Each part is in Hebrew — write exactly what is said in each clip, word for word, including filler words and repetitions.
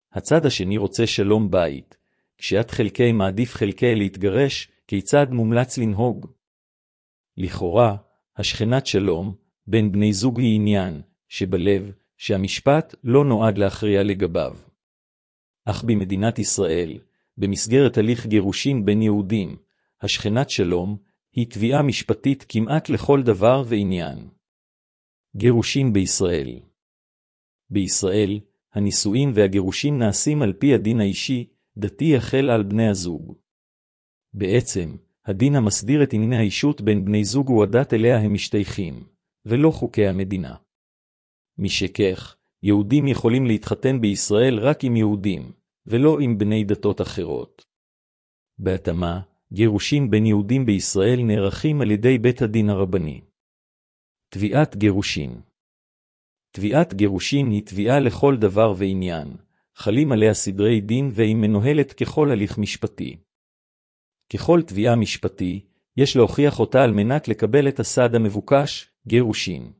הצד השני רוצה שלום בית. כשאת חלקי מעדיף חלקי להתגרש, כיצד מומלץ לנהוג? לכאורה, השכנת שלום בין בני זוג היא עניין שבלב, שהמשפט לא נועד להכריע לגביו. אך במדינת ישראל, במסגרת הליך גירושין בין יהודים, השכנת שלום היא תביעה משפטית כמעט לכל דבר ועניין. גירושין בישראל. בישראל, הנישואין והגירושין נעשים על פי הדין האישי, דתי החל על בני הזוג. בעצם, הדין המסדיר את ענייני האישות בין בני זוג הוא הדת אליה הם משתייכים, ולא חוקי המדינה. משכך, יהודים יכולים להתחתן בישראל רק עם יהודים, ולא עם בני דתות אחרות. בהתאמה, גירושין בין יהודים בישראל נערכים על ידי בית הדין הרבני. תביעת גירושין. תביעת גירושין היא תביעה לכל דבר ועניין, חלים עליה סדרי דין והיא מנוהלת ככל הליך משפטי. ככל תביעה משפטי, יש להוכיח אותה על מנת לקבל את הסעד המבוקש, גירושין.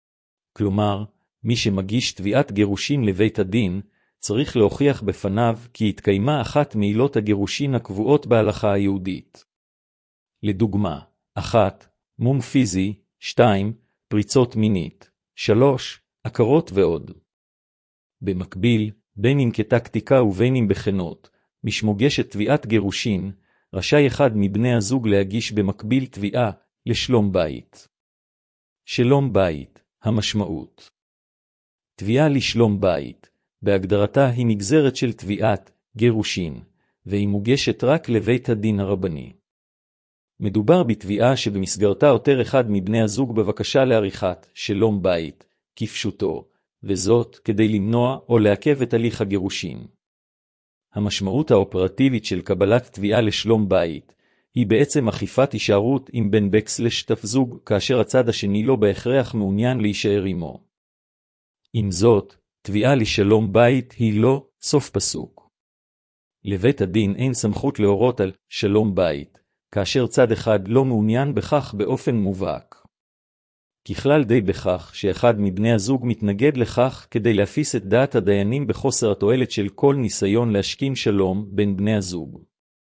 כלומר, מי שמגיש תביעת גירושין לבית הדין, צריך להוכיח בפניו כי התקיימה אחת מעילות הגירושין הקבועות בהלכה היהודית. לדוגמה, אחת, מום פיזי, שתיים, פריצות מינית, שלוש, עקרות ועוד. במקביל, בין אם כטקטיקה ובין אם בכנות, משמוגשת תביעת גירושין, רשאי אחד מבני הזוג להגיש במקביל תביעה לשלום בית. שלום בית, המשמעות. תביעה לשלום בית, בהגדרתה היא נגזרת של תביעת גירושין, והיא מוגשת רק לבית הדין הרבני. מדובר בתביעה שבמסגרתה עותר אחד מבני הזוג בבקשה לעריכת שלום בית, כפשוטו, וזאת כדי למנוע או לעכב את הליך הגירושין. המשמעות האופרטיבית של קבלת תביעה לשלום בית, היא בעצם אכיפת הישארות עם בן בקסלש תפזוג, כאשר הצד השני לא בהכרח מעוניין להישאר עמו. עם זאת, תביעה לשלום בית היא לא סוף פסוק. לבית הדין אין סמכות להורות על שלום בית, כאשר צד אחד לא מעוניין בכך באופן מובהק. ככלל די בכך שאחד מבני הזוג מתנגד לכך כדי להפיס את דעת הדיינים בחוסר התועלת של כל ניסיון להשכין שלום בין בני הזוג.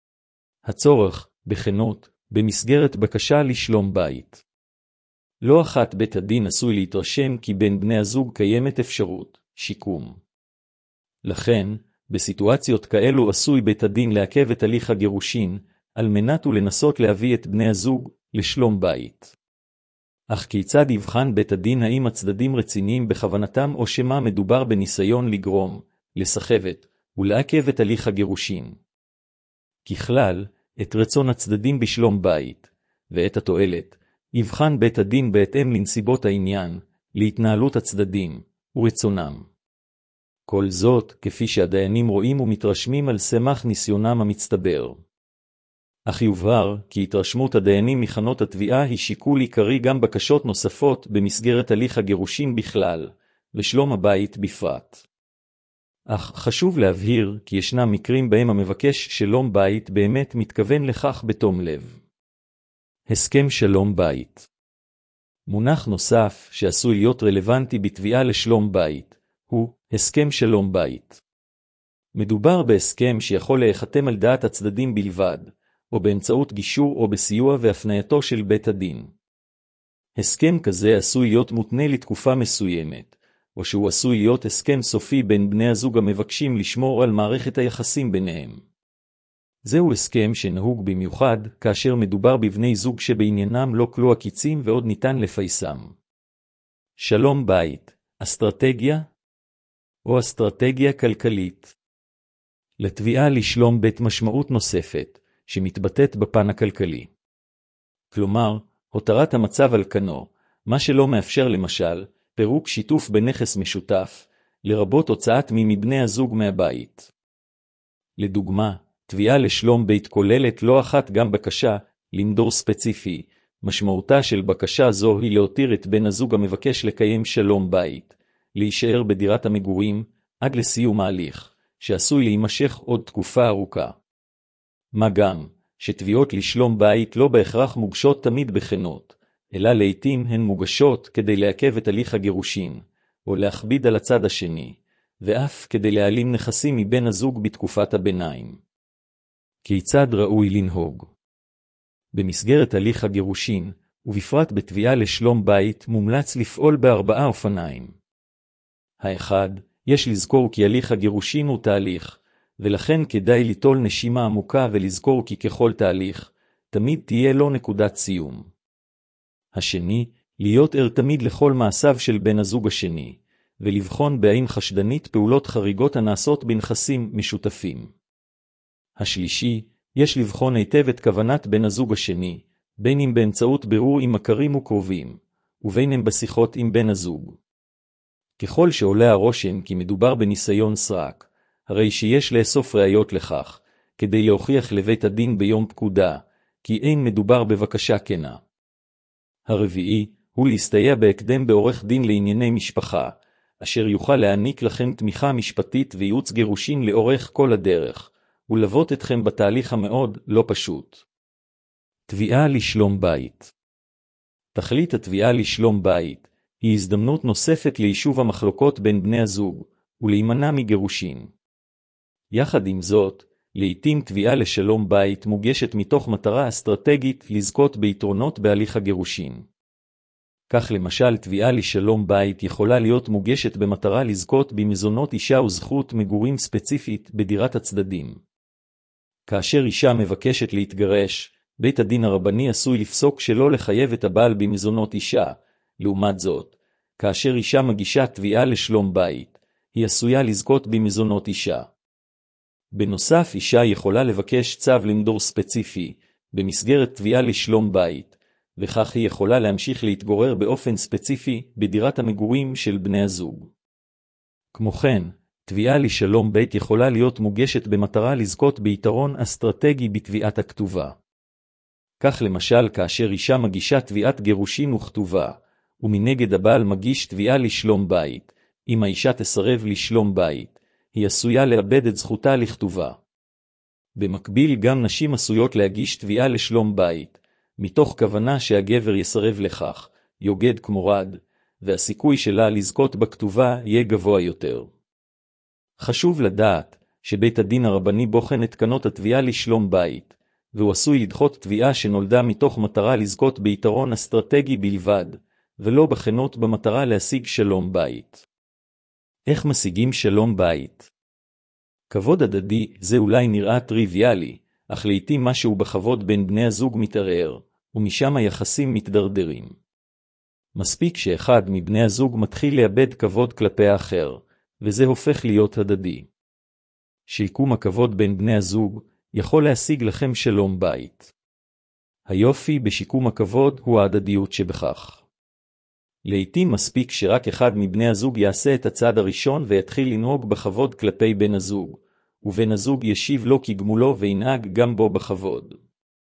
הצורך, בכנות, במסגרת בקשה לשלום בית. לא אחת בית הדין עשוי להתרשם כי בין בני הזוג קיימת אפשרות, שיקום. לכן, בסיטואציות כאלו עשוי בית הדין לעכב את הליך הגירושין, על מנת ולנסות להביא את בני הזוג לשלום בית. אך כיצד יבחן בית הדין האם הצדדים רציניים בכוונתם או שמה מדובר בניסיון לגרום, לסחבת, ולעכב את הליך הגירושין? ככלל, את רצון הצדדים בשלום בית, ואת התועלת, יבחן בית הדין בהתאם לנסיבות העניין, להתנהלות הצדדים, ורצונם. כל זאת, כפי שהדיינים רואים ומתרשמים על סמך ניסיונם המצטבר. אך יובהר כי התרשמות הדיינים מחנות התביעה היא שיקול עיקרי גם בקשות נוספות במסגרת הליך הגירושין בכלל, ושלום הבית בפרט. אך חשוב להבהיר כי ישנם מקרים בהם המבקש שלום בית באמת מתכוון לכך בתום לב. הסכם שלום בית. מונח נוסף שעשוי להיות רלוונטי בתביעה לשלום בית, הוא הסכם שלום בית. מדובר בהסכם שיכול להיחתם על דעת הצדדים בלבד, או באמצעות גישור או בסיוע והפנייתו של בית הדין. הסכם כזה עשוי להיות מותנה לתקופה מסוימת, או שהוא עשוי להיות הסכם סופי בין בני הזוג המבקשים לשמור על מערכת היחסים ביניהם. זהו הסכם שנהוג במיוחד כאשר מדובר בבני זוג שבעניינם לא כלו הקיצים ועוד ניתן לפייסם. שלום בית, אסטרטגיה או אסטרטגיה כלכלית. לתביעה לשלום בית משמעות נוספת, שמתבטאת בפן הכלכלי. כלומר, הותרת המצב על כנו, מה שלא מאפשר למשל, פירוק שיתוף בנכס משותף, לרבות הוצאת מי מבני הזוג מהבית. לדוגמה, תביעה לשלום בית כוללת לא אחת גם בקשה, למדור ספציפי, משמעותה של בקשה זו היא להותיר את בן הזוג המבקש לקיים שלום בית, להישאר בדירת המגורים, עד לסיום ההליך, שעשוי להימשך עוד תקופה ארוכה. מה גם, שתביעות לשלום בית לא בהכרח מוגשות תמיד בכנות, אלא לעתים הן מוגשות כדי לעכב את הליך הגירושין, או להכביד על הצד השני, ואף כדי להעלים נכסים מבן הזוג בתקופת הביניים. כיצד ראוי לנהוג? במסגרת הליך הגירושין, ובפרט בתביעה לשלום בית, מומלץ לפעול בארבעה אופניים. האחד, יש לזכור כי הליך הגירושין הוא תהליך, ולכן כדאי ליטול נשימה עמוקה ולזכור כי ככל תהליך, תמיד תהיה לו נקודת סיום. השני, להיות ער תמיד לכל מעשיו של בן הזוג השני, ולבחון בעין חשדנית פעולות חריגות הנעשות בנכסים משותפים. השלישי, יש לבחון היטב את כוונת בן הזוג השני, בין אם באמצעות בירור עם מכרים וקרובים, ובין אם בשיחות עם בן הזוג. ככל שעולה הרושם כי מדובר בניסיון סרק, הרי שיש לאסוף ראיות לכך, כדי להוכיח לבית הדין ביום פקודה, כי אין מדובר בבקשה כנה. הרביעי, הוא להסתייע בהקדם בעורך דין לענייני משפחה, אשר יוכל להעניק לכם תמיכה משפטית וייעוץ גירושין לאורך כל הדרך, ולוות אתכם בתהליך המאוד לא פשוט. תביעה לשלום בית. תכלית התביעה לשלום בית היא הזדמנות נוספת ליישוב המחלוקות בין בני הזוג, ולהימנע מגירושין. יחד עם זאת, לעתים תביעה לשלום בית מוגשת מתוך מטרה אסטרטגית לזכות ביתרונות בהליך הגירושין. כך למשל תביעה לשלום בית יכולה להיות מוגשת במטרה לזכות במזונות אישה וזכות מגורים ספציפית בדירת הצדדים. כאשר אישה מבקשת להתגרש, בית הדין הרבני עשוי לפסוק שלא לחייב את הבעל במזונות אישה. לעומת זאת, כאשר אישה מגישה תביעה לשלום בית, היא עשויה לזכות במזונות אישה. בנוסף, אישה יכולה לבקש צו למדור ספציפי, במסגרת תביעה לשלום בית, וכך היא יכולה להמשיך להתגורר באופן ספציפי בדירת המגורים של בני הזוג. כמו כן, תביעה לשלום בית יכולה להיות מוגשת במטרה לזכות ביתרון אסטרטגי בתביעת הכתובה. כך למשל כאשר אישה מגישה תביעת גירושין וכתובה, ומנגד הבעל מגיש תביעה לשלום בית, אם האישה תסרב לשלום בית, היא עשויה לאבד את זכותה לכתובה. במקביל גם נשים עשויות להגיש תביעה לשלום בית, מתוך כוונה שהגבר יסרב לכך, יוגד כמו רד, והסיכוי שלה לזכות בכתובה יהיה גבוה יותר. חשוב לדעת שבית הדין הרבני בוחן את תקנות התביעה לשלום בית, והוא עשוי לדחות תביעה שנולדה מתוך מטרה לזכות ביתרון אסטרטגי בלבד, ולא בכנות במטרה להשיג שלום בית. איך משיגים שלום בית? כבוד הדדי זה אולי נראה טריוויאלי, אך לעתים משהו בכבוד בין בני הזוג מתערער, ומשם היחסים מתדרדרים. מספיק שאחד מבני הזוג מתחיל לאבד כבוד כלפי האחר, וזה הופך להיות הדדי. שיקום הכבוד בין בני הזוג יכול להשיג לכם שלום בית. היופי בשיקום הכבוד הוא ההדדיות שבכך. לעתים מספיק שרק אחד מבני הזוג יעשה את הצעד הראשון ויתחיל לנהוג בכבוד כלפי בן הזוג, ובן הזוג ישיב לו כגמולו וינהג גם בו בכבוד.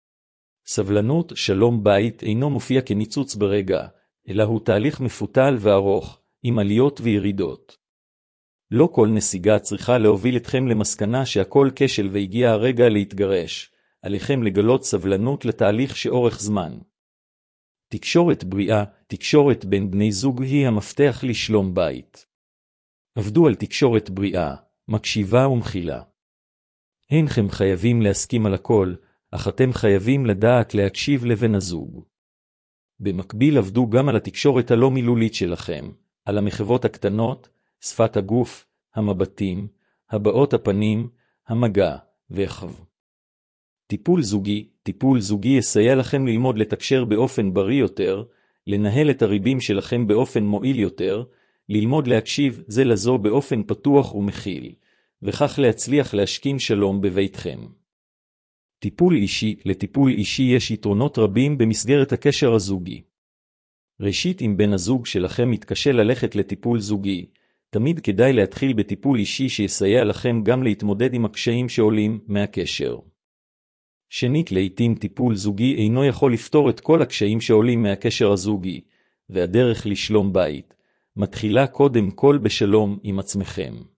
סבלנות שלום בית אינו מופיע כניצוץ ברגע, אלא הוא תהליך מפותל וארוך, עם עליות וירידות. לא כל נסיגה צריכה להוביל אתכם למסקנה שהכל כשל והגיע הרגע להתגרש, עליכם לגלות סבלנות לתהליך שאורך זמן. תקשורת בריאה, תקשורת בין בני זוג היא המפתח לשלום בית. עבדו על תקשורת בריאה, מקשיבה ומכילה. אינכם חייבים להסכים על הכל, אך אתם חייבים לדעת להקשיב לבן הזוג. במקביל עבדו גם על התקשורת הלא מילולית שלכם, על המחוות הקטנות, שפת הגוף, המבטים, הבעות הפנים, המגע והחו. טיפול זוגי, טיפול זוגי יסייע לכם ללמוד לתקשר באופן בריא יותר, לנהל את הריבים שלכם באופן מועיל יותר, ללמוד להקשיב זה לזו באופן פתוח ומכיל, וכך להצליח להשכין שלום בביתכם. טיפול אישי, לטיפול אישי יש יתרונות רבים במסגרת הקשר הזוגי. ראשית, אם בן הזוג שלכם מתקשה ללכת לטיפול זוגי, תמיד כדאי להתחיל בטיפול אישי שיסייע לכם גם להתמודד עם הקשיים שעולים מהקשר. שנית, לעתים טיפול זוגי אינו יכול לפתור את כל הקשיים שעולים מהקשר הזוגי, והדרך לשלום בית מתחילה קודם כל בשלום עם עצמכם.